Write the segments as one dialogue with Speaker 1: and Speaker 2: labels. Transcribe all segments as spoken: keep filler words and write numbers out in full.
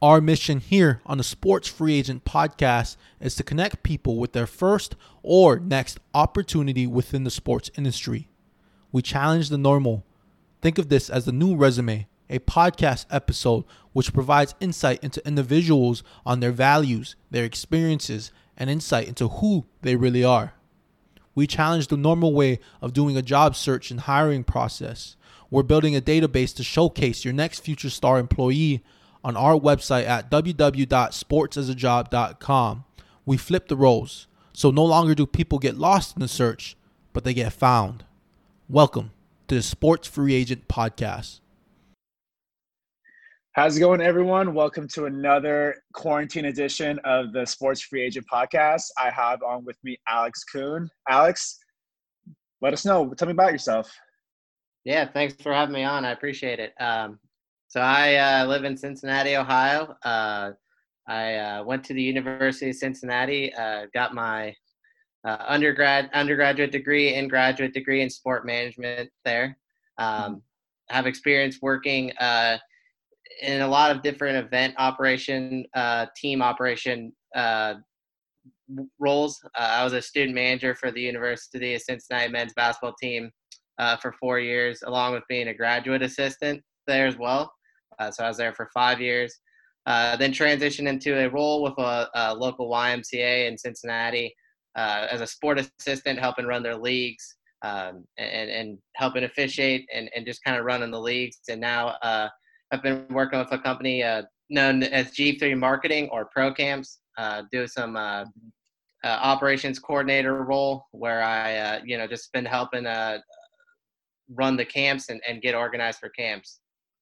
Speaker 1: Our mission here on the Sports Free Agent Podcast is to connect people with their first or next opportunity within the sports industry. We challenge the normal. Think of this as the new resume, a podcast episode which provides insight into individuals on their values, their experiences, and insight into who they really are. We challenge the normal way of doing a job search and hiring process. We're building a database to showcase your next future star employee on our website at w w w dot sports as a job dot com. We flip the roles, so no longer do people get lost in the search, but they get found. Welcome to the Sports Free Agent Podcast.
Speaker 2: How's it going, everyone? Welcome to another quarantine edition of the Sports Free Agent Podcast. I have on with me Alex Kuhn. Alex, let us know. Tell me about yourself.
Speaker 3: Yeah, thanks for having me on. I appreciate it. Um, so I uh, live in Cincinnati, Ohio. Uh, I uh, went to the University of Cincinnati, uh, got my uh, undergrad undergraduate degree and graduate degree in sport management there. Um, mm-hmm. Have experience working uh, in a lot of different event operation, uh, team operation uh, roles. Uh, I was a student manager for the University of Cincinnati men's basketball team uh, for four years, along with being a graduate assistant there as well. Uh, so I was there for five years. Uh, then transitioned into a role with a, a local Y M C A in Cincinnati uh, as a sport assistant, helping run their leagues um, and, and helping officiate and, and just kind of running the leagues. And now uh, I've been working with a company uh, known as G three Marketing or Pro Camps, uh, do some uh, uh, operations coordinator role where I, uh, you know, just been helping uh, run the camps and, and get organized for camps.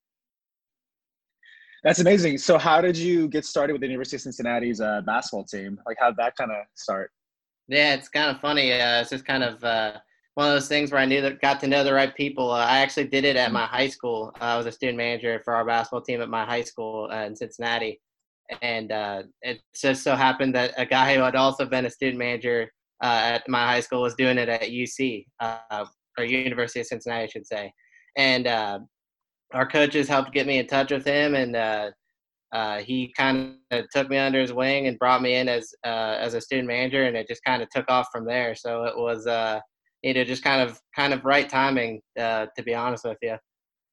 Speaker 2: That's amazing. So how did you get started with the University of Cincinnati's uh, basketball team? Like, how'd that kind of start?
Speaker 3: Yeah, it's kind of funny. Uh, it's just kind of uh, one of those things where I knew that got to know the right people. Uh, I actually did it at my high school. Uh, I was a student manager for our basketball team at my high school uh, in Cincinnati. And uh, it just so happened that a guy who had also been a student manager uh, at my high school was doing it at U C, uh, or University of Cincinnati, I should say. And uh, our coaches helped get me in touch with him, and uh, uh, he kind of took me under his wing and brought me in as uh, as a student manager, and it just kind of took off from there. So it was, uh, you know, just kind of kind of right timing, uh, to be honest with you.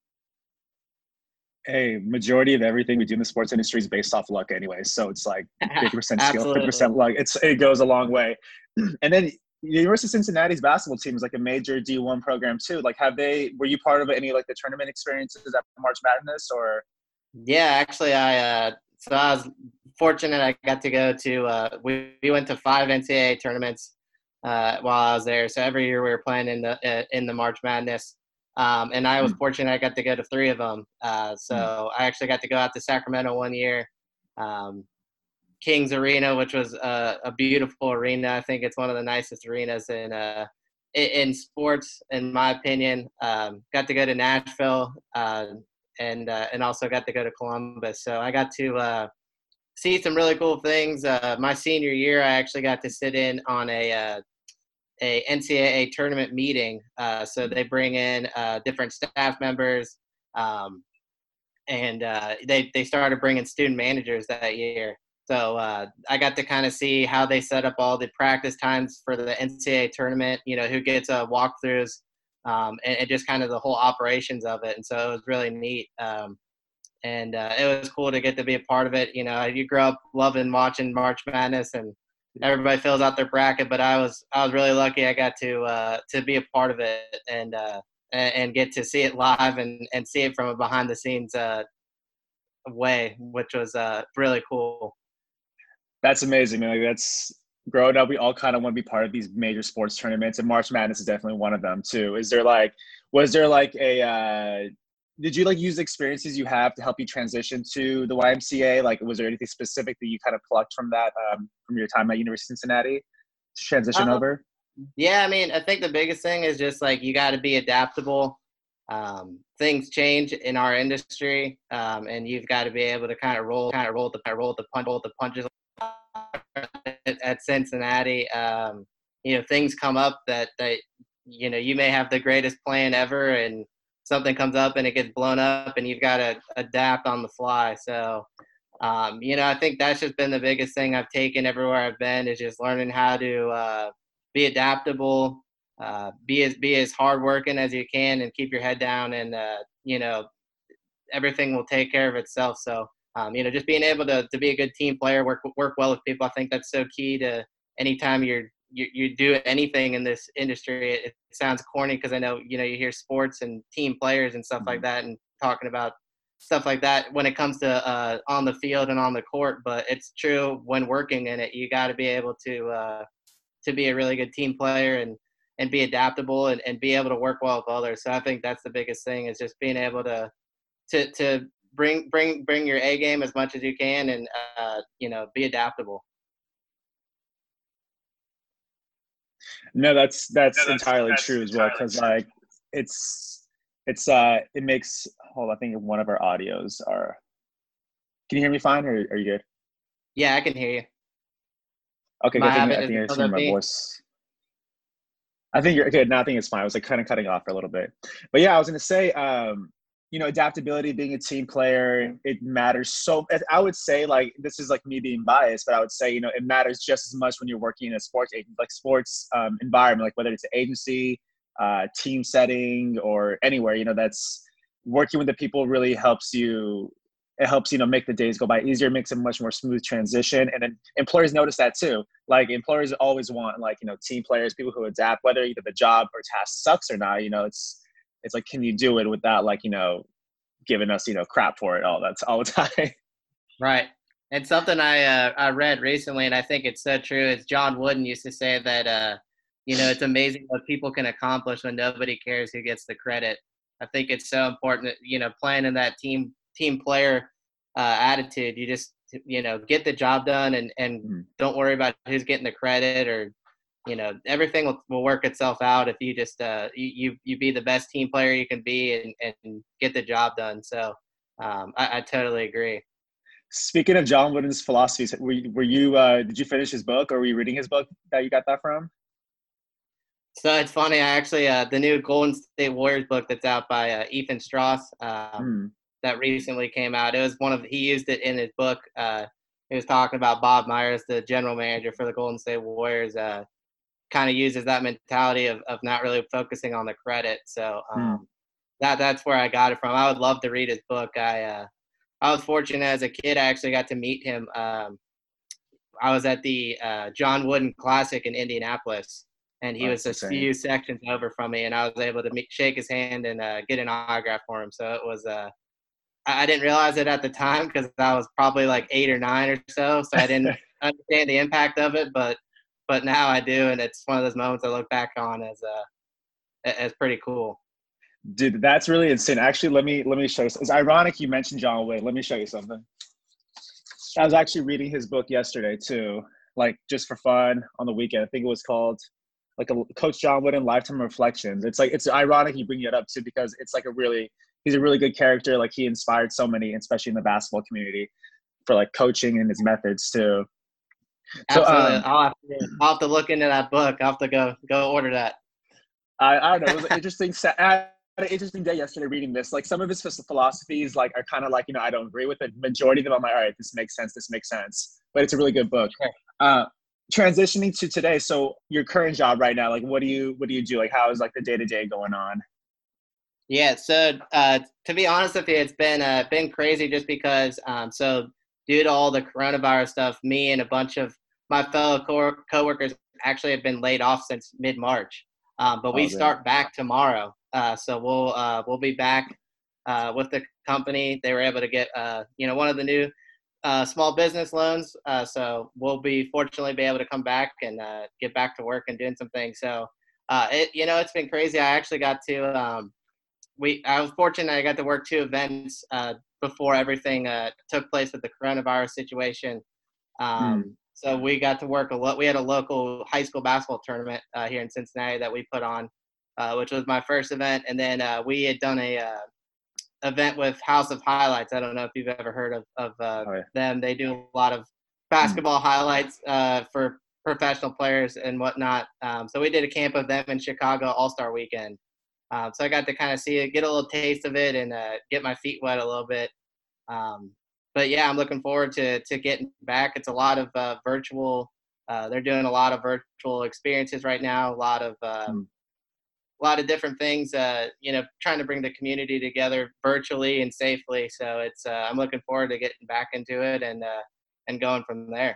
Speaker 2: Hey, majority of everything we do in the sports industry is based off luck anyway. So it's like fifty percent skill, fifty percent luck. It's It goes a long way. And then the University of Cincinnati's basketball team is like a major D one program too. Like, have they, were you part of any like the tournament experiences at March Madness or?
Speaker 3: Yeah, actually I, uh, so I was fortunate I got to go to, uh, we, we went to five N C double A tournaments uh, while I was there. So every year we were playing in the, uh, in the March Madness. Um, and I was mm. fortunate I got to go to three of them. Uh, so mm. I actually got to go out to Sacramento one year. Um, Kings Arena, which was a, a beautiful arena. I think it's one of the nicest arenas in uh, in sports, in my opinion. Um, got to go to Nashville uh, and uh, and also got to go to Columbus. So I got to uh, see some really cool things. Uh, my senior year, I actually got to sit in on a uh, a N C double A tournament meeting. Uh, so they bring in uh, different staff members, um, and uh, they they started bringing student managers that year. So uh, I got to kind of see how they set up all the practice times for the N C double A tournament, you know, who gets uh, walkthroughs um, and, and just kind of the whole operations of it. And so it was really neat. Um, and uh, it was cool to get to be a part of it. You know, you grow up loving watching March Madness and everybody fills out their bracket, but I was I was really lucky I got to uh, to be a part of it and uh, and get to see it live and, and see it from a behind the scenes uh, way, which was uh, really cool.
Speaker 2: That's amazing, man. Like, that's growing up. We all kind of want to be part of these major sports tournaments, and March Madness is definitely one of them too. Is there like, was there like a, uh, did you like use the experiences you have to help you transition to the Y M C A? Like, was there anything specific that you kind of plucked from that, um, from your time at University of Cincinnati to transition uh, over?
Speaker 3: Yeah, I mean, I think the biggest thing is just like, you got to be adaptable. Um, things change in our industry, um, and you've got to be able to kind of roll, kind of roll the, roll the punch, roll the punches. At Cincinnati, um, you know, things come up that, that, you know, you may have the greatest plan ever and something comes up and it gets blown up and you've got to adapt on the fly. So um, you know, I think that's just been the biggest thing I've taken everywhere I've been is just learning how to uh, be adaptable, uh, be as be as hardworking as you can, and keep your head down, and uh, you know, everything will take care of itself. So, um, you know, just being able to to be a good team player, work work well with people, I think that's so key to anytime you're you, you do anything in this industry. It, it sounds corny because I know, you know, you hear sports and team players and stuff like that and talking about stuff like that when it comes to uh, on the field and on the court, but it's true when working in it. You got to be able to uh, to be a really good team player and and be adaptable and, and be able to work well with others. So I think that's the biggest thing is just being able to to to bring bring bring your A game as much as you can and uh, you know, be adaptable.
Speaker 2: No, that's that's entirely true as well. Because like it's it's uh it makes. Hold on, I think one of our audios are. Can you hear me fine, or are you good?
Speaker 3: Yeah, I can hear you.
Speaker 2: Okay, good. I think I think it's hearing my voice. I think you're good. No, I think it's fine. I was like kind of cutting off for a little bit, but yeah, I was gonna say, um, you know, adaptability, being a team player, it matters so. I would say, like, this is like me being biased, but I would say, you know, it matters just as much when you're working in a sports like sports um, environment, like whether it's an agency, uh, team setting, or anywhere. You know, that's working with the people really helps you. It helps, you know, make the days go by easier, makes a much more smooth transition. And then employers notice that too. Like employers always want, like, you know, team players, people who adapt, whether either the job or task sucks or not. You know, it's it's like, can you do it without, like, you know, giving us, you know, crap for it all that's all the time.
Speaker 3: Right. And something I uh, I read recently, and I think it's so true, is John Wooden used to say that, uh, you know, it's amazing what people can accomplish when nobody cares who gets the credit. I think it's so important that, you know, playing in that team team player uh, attitude, you just, you know, get the job done and, and mm. don't worry about who's getting the credit or, you know, everything will, will work itself out if you just, uh, you, you be the best team player you can be and, and get the job done. So um, I, I totally agree.
Speaker 2: Speaking of John Wooden's philosophies, were you, were you uh, did you finish his book, or were you reading his book that you got that from?
Speaker 3: So it's funny, I actually, uh, the new Golden State Warriors book that's out by uh, Ethan Strauss um, mm. that recently came out. It was one of, he used it in his book. Uh, he was talking about Bob Myers, the general manager for the Golden State Warriors, uh, kind of uses that mentality of, of not really focusing on the credit. So um, mm. that that's where I got it from. I would love to read his book. I uh, I was fortunate as a kid. I actually got to meet him. Um, I was at the uh, John Wooden Classic in Indianapolis, and he oh, was a insane. few sections over from me, and I was able to meet, shake his hand and uh, get an autograph for him. So it was uh, I didn't realize it at the time because I was probably like eight or nine or so, so I didn't understand the impact of it, but but now I do, and it's one of those moments I look back on as uh, as pretty cool.
Speaker 2: Dude, that's really insane. Actually, let me let me show you. It's ironic you mentioned John Wooden. Let me show you something. I was actually reading his book yesterday too, like just for fun on the weekend. I think it was called like a Coach John Wooden Lifetime Reflections. It's like, it's ironic you bring it up too, because it's like a really, he's a really good character. Like he inspired so many, especially in the basketball community, for like coaching and his methods too.
Speaker 3: Absolutely. So, um, I'll, have to, I'll have to look into that book. I'll have to go go order that.
Speaker 2: I, I don't know. It was an interesting set. I had an interesting day yesterday reading this. Like some of his philosophies, like are kind of like, you know, I don't agree with it. Majority of them, I'm like, all right, this makes sense. This makes sense. But it's a really good book. Sure. Uh, transitioning to today. So your current job right now, like what do you what do you do? Like how is like the day to day going on?
Speaker 3: Yeah. So uh, to be honest with you, it's been uh, been crazy just because. Um, so due to all the coronavirus stuff, me and a bunch of my fellow co- coworkers actually have been laid off since mid March. Um, but we oh, start back tomorrow. Uh, so we'll uh, we'll be back uh, with the company. They were able to get uh, you know, one of the new uh, small business loans. Uh, so we'll be fortunately be able to come back and uh, get back to work and doing some things. So uh, it you know, it's been crazy. I actually got to um, we I was fortunate I got to work two events uh, before everything uh, took place with the coronavirus situation. Um, mm. So we got to work a lot. We had a local high school basketball tournament uh, here in Cincinnati that we put on, uh, which was my first event. And then uh, we had done a uh, event with House of Highlights. I don't know if you've ever heard of, of uh, oh, yeah. them. They do a lot of basketball mm. highlights uh, for professional players and whatnot. Um, so we did a camp of them in Chicago All-Star Weekend. Um, so I got to kind of see it, get a little taste of it, and uh, get my feet wet a little bit. Um, but yeah, I'm looking forward to to getting back. It's a lot of uh, virtual. Uh, they're doing a lot of virtual experiences right now. A lot of um, a lot of different things. Uh, you know, trying to bring the community together virtually and safely. So it's uh, I'm looking forward to getting back into it and uh, and going from there.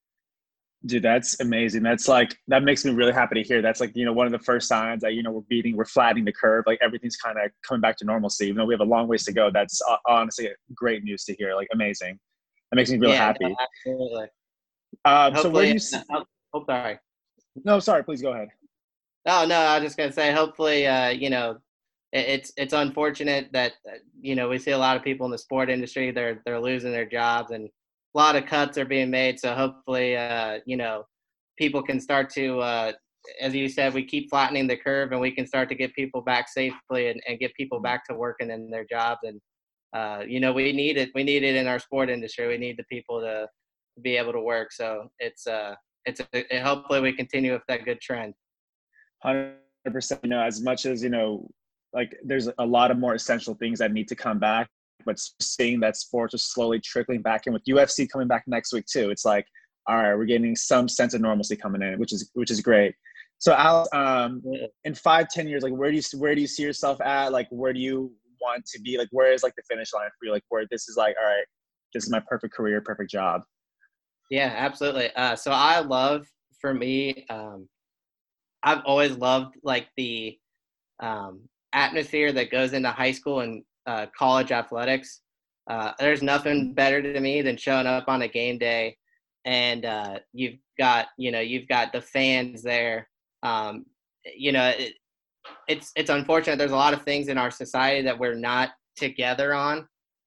Speaker 2: Dude, that's amazing. That's like, that makes me really happy to hear. That's like, you know, one of the first signs that, you know, we're beating, we're flattening the curve. Like everything's kind of coming back to normalcy, even though we have a long ways to go. That's uh, honestly great news to hear. Like amazing. That makes me really
Speaker 3: Yeah, no,
Speaker 2: happy.
Speaker 3: absolutely.
Speaker 2: Um, so where
Speaker 3: Hopefully,
Speaker 2: do you see,
Speaker 3: oh, oh, sorry.
Speaker 2: no, sorry, please go ahead.
Speaker 3: Oh no, I was just gonna say, hopefully, uh, you know, it, it's it's unfortunate that uh, you know we see a lot of people in the sport industry they're they're losing their jobs and a lot of cuts are being made. So hopefully, uh, you know, people can start to, uh, as you said, we keep flattening the curve and we can start to get people back safely and, and get people back to working in their jobs. And uh, you know, we need it. We need it in our sport industry. We need the people to be able to work. So it's uh, it's a, it, hopefully we continue with that good trend.
Speaker 2: one hundred percent. You know, as much as, you know, like there's a lot of more essential things that need to come back, but seeing that sports are slowly trickling back in with U F C coming back next week too. It's like, all right, we're getting some sense of normalcy coming in, which is, which is great. So Alex, um, in five, ten years, like where do you, where do you see yourself at? Like, where do you want to be? Like, where is like the finish line for you? Like where this is like, all right, this is my perfect career, perfect job.
Speaker 3: Yeah, absolutely. Uh, so I love, for me, um, I've always loved like the um, atmosphere that goes into high school and uh, college athletics. Uh, there's nothing better to me than showing up on a game day, and uh, you've got you know you've got the fans there. Um, you know, it, it's it's unfortunate. There's a lot of things in our society that we're not together on.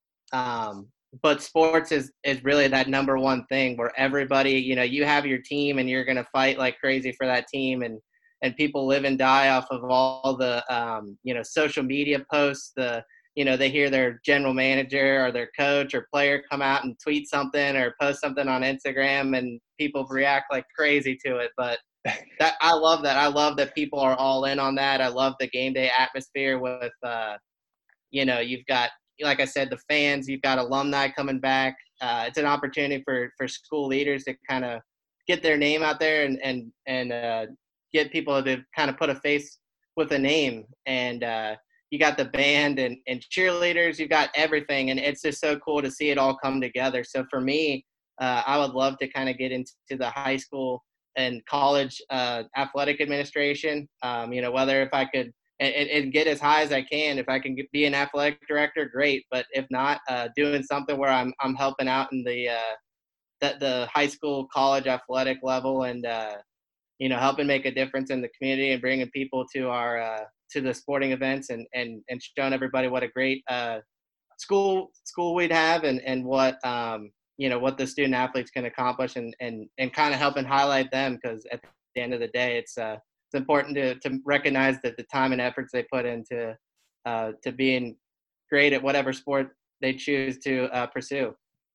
Speaker 3: Um, but sports is is really that number one thing where everybody, you know, you have your team and you're going to fight like crazy for that team, and and people live and die off of all the um, you know, social media posts. The you know, they hear their general manager or their coach or player come out and tweet something or post something on Instagram, and people react like crazy to it. But that I love that. I love that people are all in on that. I love the game day atmosphere with uh, you know, you've got, like I said, the fans, you've got alumni coming back. Uh, it's an opportunity for, for school leaders to kind of get their name out there and, and, and uh, get people to kind of put a face with a name. And uh, you got the band and, and cheerleaders, you've got everything. And it's just so cool to see it all come together. So for me, uh, I would love to kind of get into the high school and college uh, athletic administration. Um, you know, whether if I could, and, and get as high as I can. If I can get, be an athletic director, great. But if not, uh, doing something where I'm I'm helping out in the uh, the, the high school, college athletic level, and uh, you know, helping make a difference in the community and bringing people to our uh, to the sporting events and and and showing everybody what a great uh, school school we'd have and and what um, you know, what the student athletes can accomplish, and and and kind of helping highlight them, because at the end of the day, it's uh it's important to, to recognize that the time and efforts they put into uh, to being great at whatever sport they choose to uh, pursue.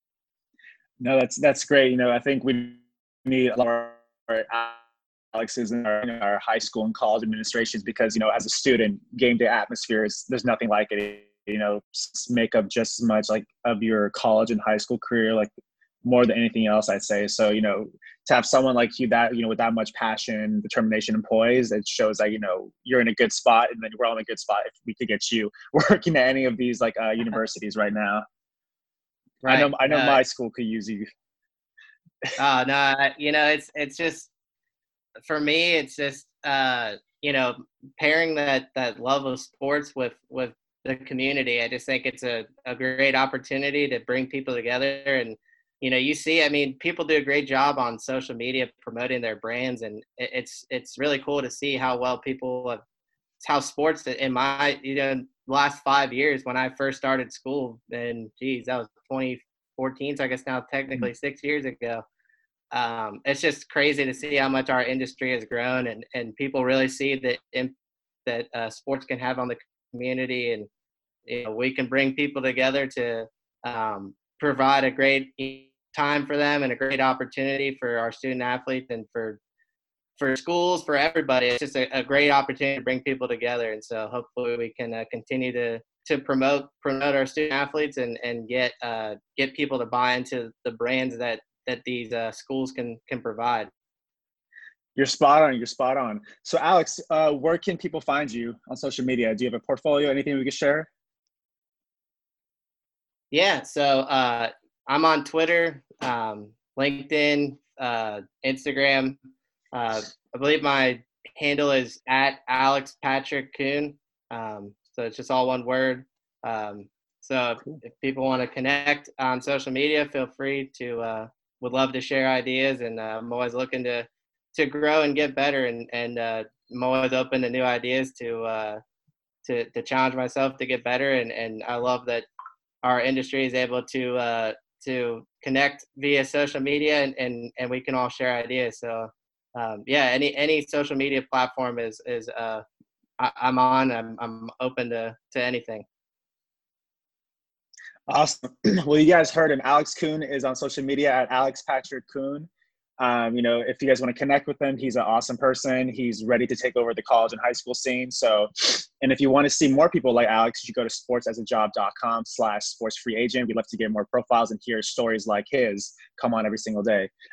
Speaker 2: No, that's that's great. You know, I think we need a lot of our Alex's in our, in our high school and college administrations, because, you know, as a student, game day atmosphere is, there's nothing like it. You know, make up just as much like of your college and high school career, like more than anything else, I'd say. So, you know, to have someone like you that, you know, with that much passion, determination, and poise, it shows that, you know, you're in a good spot, and then we're all in a good spot if we could get you working at any of these like uh, universities right now. Right. I know, I know uh, my school could use you.
Speaker 3: Oh, no, you know, it's, it's just, for me, it's just, uh, you know, pairing that, that love of sports with, with the community. I just think it's a, a great opportunity to bring people together. And, you know, you see, I mean, people do a great job on social media promoting their brands, and it's, it's really cool to see how well people have, how sports in my, you know, last five years when I first started school, and geez, that was twenty fourteen. So I guess now technically six years ago. Um, it's just crazy to see how much our industry has grown, and, and people really see that, that uh, sports can have on the community, and, you know, we can bring people together to um, provide a great time for them and a great opportunity for our student athletes and for for schools, for everybody. It's just a, a great opportunity to bring people together. And so hopefully we can uh, continue to to promote promote our student athletes and and get uh, get people to buy into the brands that that these uh, schools can can provide.
Speaker 2: You're spot on. You're spot on. So, Alex, uh, where can people find you on social media? Do you have a portfolio? Anything we could share?
Speaker 3: Yeah. So uh, I'm on Twitter, um, LinkedIn, uh, Instagram. Uh, I believe my handle is at Alex Patrick Kuhn. Um, so it's just all one word. Um, so if, if people want to connect on social media, feel free to. Uh, would love to share ideas, and uh, I'm always looking to to grow and get better, and and uh, I'm always open to new ideas to uh, to to challenge myself to get better, and and I love that our industry is able to uh, to connect via social media, and, and and we can all share ideas. So um, yeah, any any social media platform is is uh, I, I'm on. I'm I'm open to to anything.
Speaker 2: Awesome. Well, you guys heard him. Alex Kuhn is on social media at Alex Patrick Kuhn. Um, you know, if you guys want to connect with him, he's an awesome person. He's ready to take over the college and high school scene. So, and if you want to see more people like Alex, you should go to sportsasajob.com slash sports free agent. We'd love to get more profiles and hear stories like his come on every single day.